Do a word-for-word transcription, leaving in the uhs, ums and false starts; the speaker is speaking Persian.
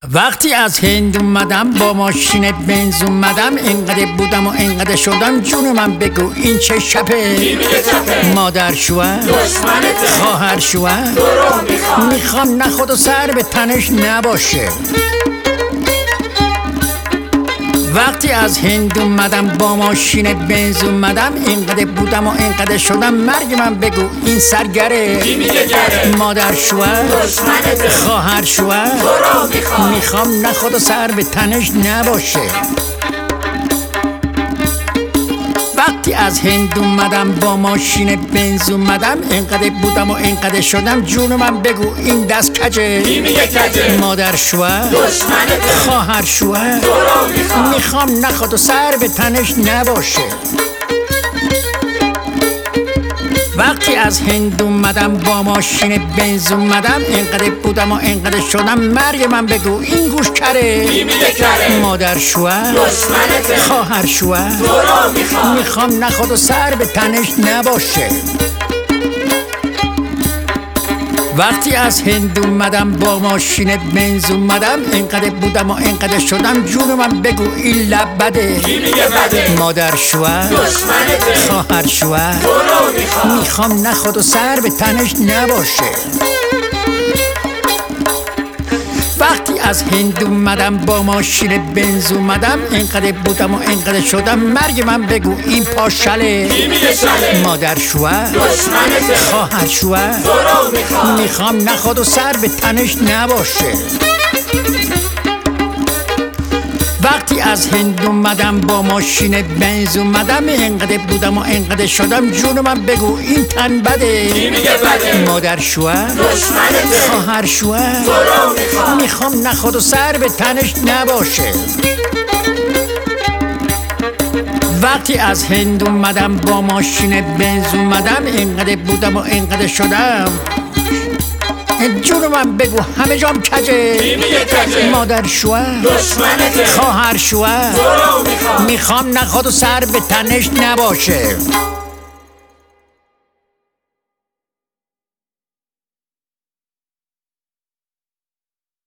وقتی از هند اومدم با ماشین بنز اومدم، اینقدر بودم و اینقدر شدم، جون من بگو این چه شپه؟ مادر شوهر خواهر شوهر میخوام نه خود و سر به تنش نباشه. وقتی از هند اومدم با ماشین بنز اومدم، اینقدر بودم و اینقدر شدم، مرگ من بگو این سرگره؟ مادر شوهر خواهر شوهر میخوام نه خود و سر به تنش نباشه. وقتی از هند اومدم با ماشین بنز اومدم، اینقدر بودم و اینقدر شدم، جون من بگو این دست کجه؟ مادر شوهر خواهر شوهر میخوام نه خود و سر به تنش نباشه. وقتی از هند اومدم با ماشین بنز اومدم، اینقدر بودم و اینقدر شدم، مرگ من بگو این گوش کره؟ مادر شوهر خواهر شوهر میخوام نه خود و سر به تنش نباشه. وقتی از هند اومدم با ماشین بنز اومدم، اینقدر بودم و اینقدر شدم، جون من بگو این لب بده؟ مادر شوهر خواهر شوهر میخوام نه خود و سر به تنش نباشه. وقتی از هند اومدم با ماشین بنز اومدم، اینقدر بودم و اینقدر شدم، مرگ من بگو این پاشله؟ مادر شوهر خواهر شوهر میخوام نه خود و سر به تنش نباشه. وقتی از هند اومدم با ماشین بنز اومدم، اینقدر بودم و اینقدر شدم، جون من بگو این تن بده؟ مادر شوهر خواهر شوهر میخوام نه خود و سر به تنش نباشه. وقتی از هند اومدم با ماشین بنز اومدم، اینقدر بودم و اینقدر شدم، جون من بگو همه جام کجه؟ مادر شوهر خواهر شوهر میخوام نه خود و سر به تنش نباشه.